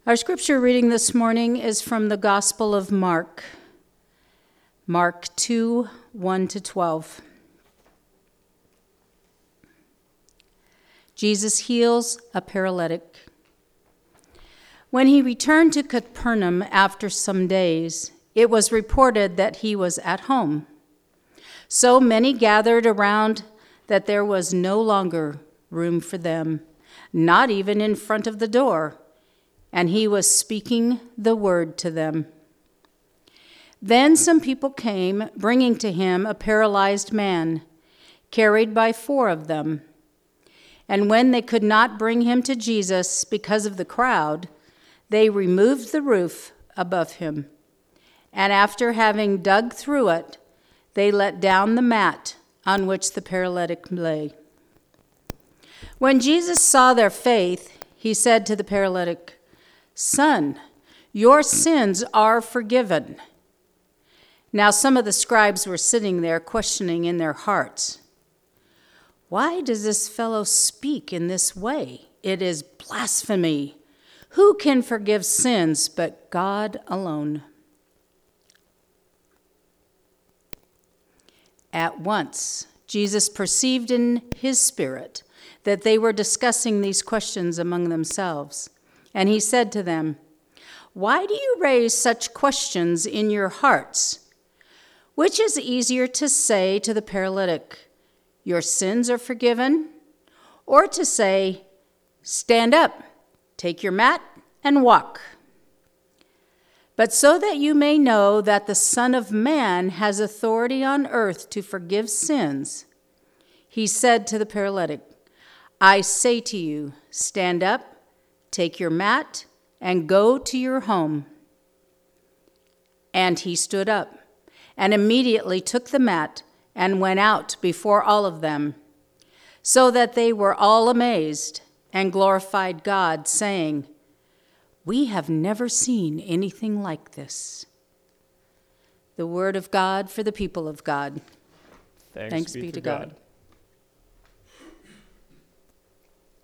Our scripture reading this morning is from the Gospel of Mark, Mark 2, 1-12. Jesus heals a paralytic. When he returned to Capernaum after some days, it was reported that he was at home. So many gathered around that there was no longer room for them, not even in front of the door, and he was speaking the word to them. Then some people came, bringing to him a paralyzed man, carried by 4 of them. And when they could not bring him to Jesus because of the crowd, they removed the roof above him. And after having dug through it, they let down the mat on which the paralytic lay. When Jesus saw their faith, he said to the paralytic, "Son, your sins are forgiven." Now some of the scribes were sitting there questioning in their hearts, "Why does this fellow speak in this way? It is blasphemy. Who can forgive sins but God alone?" At once, Jesus perceived in his spirit that they were discussing these questions among themselves. And he said to them, "Why do you raise such questions in your hearts? Which is easier to say to the paralytic, 'Your sins are forgiven,' or to say, 'Stand up, take your mat, and walk'? But so that you may know that the Son of Man has authority on earth to forgive sins," he said to the paralytic, "I say to you, stand up, take your mat, and go to your home." And he stood up, and immediately took the mat, and went out before all of them, so that they were all amazed, and glorified God, saying, "We have never seen anything like this." The word of God for the people of God. Thanks be to God.